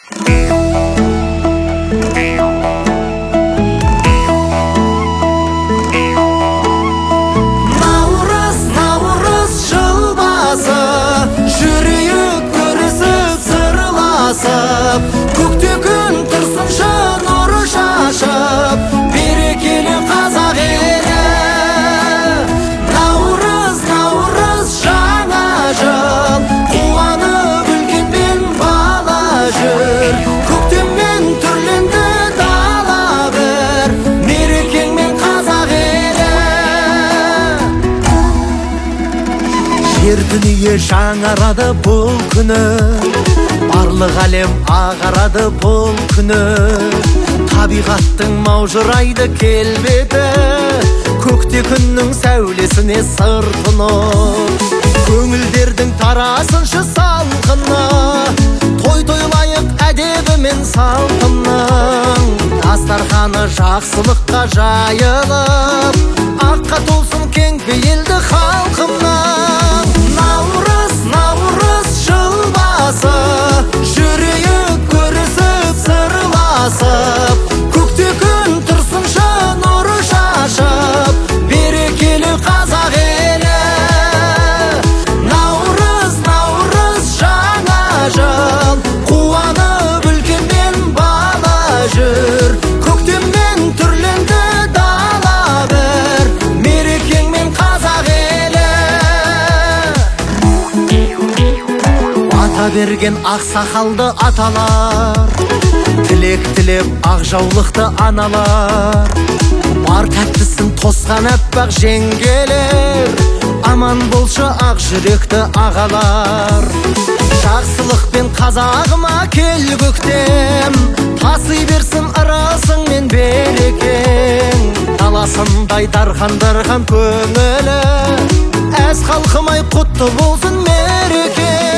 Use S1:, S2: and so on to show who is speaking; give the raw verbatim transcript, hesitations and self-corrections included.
S1: Көкте күн тұрсыншы нұры шашып, берекелі қазақ елі. Наурыз, наурыз жаңа жыл, қуанып үлкенмен бала жүр. Көктеммен түрленді дала бір, мерекеңмен қазақ елі. Жер дүние жаңарады бұл күні, барлық әлем ағарады бұл күні. Табиғаттың маужырайды келбеті, көкте күннің сәулесіне сыр тұнып. Көңілдердің тарасыншы салқыны, той тойлайық әдебі мен салтының. Дастарханы жақсылыққа жайылып, аққа толсын кең пейілді халқымның. Наурыз, наурыз жыл басы, жүрейік көрісіп сырласып. Көкте күн тұрсыншы нұры шашып, берекелі қазақ елі. Наурыз, наурыз жаңа жыл, қуанып үлкенмен бала жүр. Көктеммен түрленді дала бір, мерекеңмен қазақ елі. Ата берген ақсақалды аталар, тілек тілеп ақ жаулықты аналар. Бар тәттісін тосқан аппақ жеңгелер, аман болшы ақ жүректі ағалар. Жақсылықпен қазағыма кел көктем, таси берсін ырысың мен берекең. Даласындай дархан-дархан көңілі, әз халқымай құтты болсын мереке.